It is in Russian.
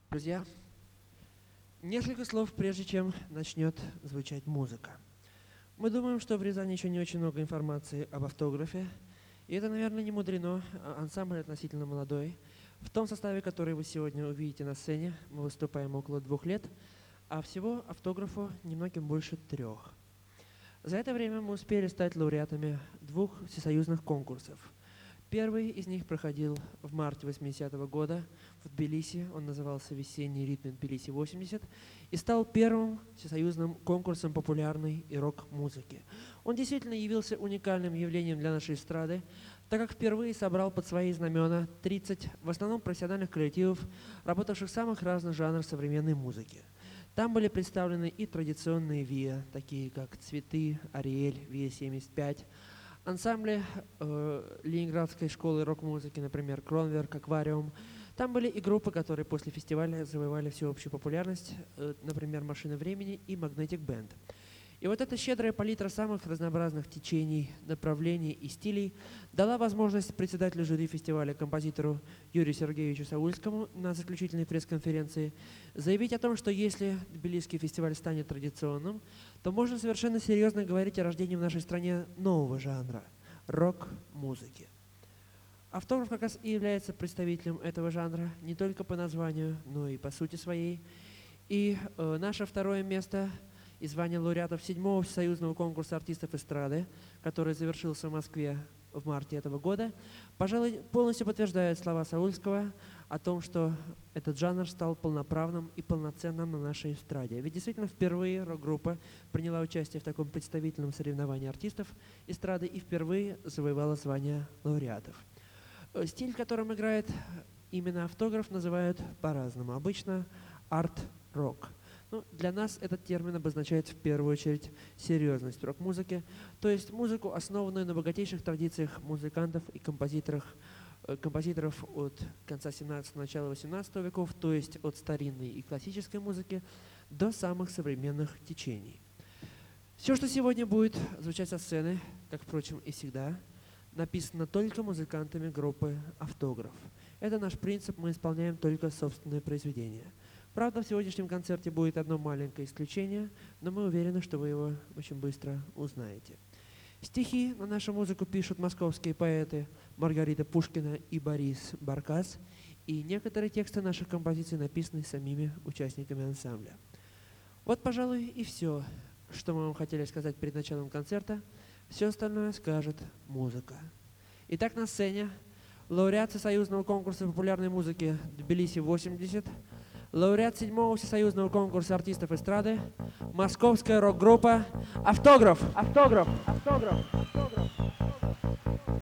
Друзья, несколько слов, прежде чем начнет звучать музыка. Мы думаем, что в Рязани еще не очень много информации об автографе, и это, наверное, не мудрено. Ансамбль относительно молодой. В том составе, который вы сегодня увидите на сцене, мы выступаем около 2 лет, а всего автографу немногим больше 3. За это время мы успели стать лауреатами 2 всесоюзных конкурсов. Первый из них проходил в марте 80-го года в Тбилиси, он назывался «Весенний ритм Тбилиси-80» и стал первым всесоюзным конкурсом популярной и рок-музыки. Он действительно явился уникальным явлением для нашей эстрады, так как впервые собрал под свои знамена 30 в основном профессиональных коллективов, работавших в самых разных жанрах современной музыки. Там были представлены и традиционные ВИА, такие как «Цветы», «Ариэль», ВИА-75, ансамбли Ленинградской школы рок-музыки, например, «Кронверк», «Аквариум». Там были и группы, которые после фестиваля завоевали всеобщую популярность, например, «Машина времени» и «Magnetic Band». И вот эта щедрая палитра самых разнообразных течений, направлений и стилей дала возможность председателю жюри фестиваля, композитору Юрию Сергеевичу Саульскому на заключительной пресс-конференции заявить о том, что если Тбилисский фестиваль станет традиционным, то можно совершенно серьезно говорить о рождении в нашей стране нового жанра – рок-музыки. Автограф как раз и является представителем этого жанра не только по названию, но и по сути своей. И наше второе место – и звание лауреатов 7-го всесоюзного конкурса артистов эстрады, который завершился в Москве в марте этого года, пожалуй, полностью подтверждает слова Саульского о том, что этот жанр стал полноправным и полноценным на нашей эстраде. Ведь действительно впервые рок-группа приняла участие в таком представительном соревновании артистов эстрады и впервые завоевала звание лауреатов. Стиль, в котором играет именно автограф, называют по-разному. Обычно арт-рок. Для нас этот термин обозначает в первую очередь серьезность рок-музыки, то есть музыку, основанную на богатейших традициях музыкантов и композиторов от конца 17-го, начала 18 веков, то есть от старинной и классической музыки до самых современных течений. Все, что сегодня будет звучать со сцены, как, впрочем, и всегда, написано только музыкантами группы «Автограф». Это наш принцип, мы исполняем только собственные произведения. Правда, в сегодняшнем концерте будет одно маленькое исключение, но мы уверены, что вы его очень быстро узнаете. Стихи на нашу музыку пишут московские поэты Маргарита Пушкина и Борис Баркас, и некоторые тексты наших композиций написаны самими участниками ансамбля. Вот, пожалуй, и все, что мы вам хотели сказать перед началом концерта. Все остальное скажет музыка. Итак, на сцене лауреат всесоюзного конкурса популярной музыки «Тбилиси-80», лауреат 7-го всесоюзного конкурса артистов эстрады, московская рок-группа «Автограф».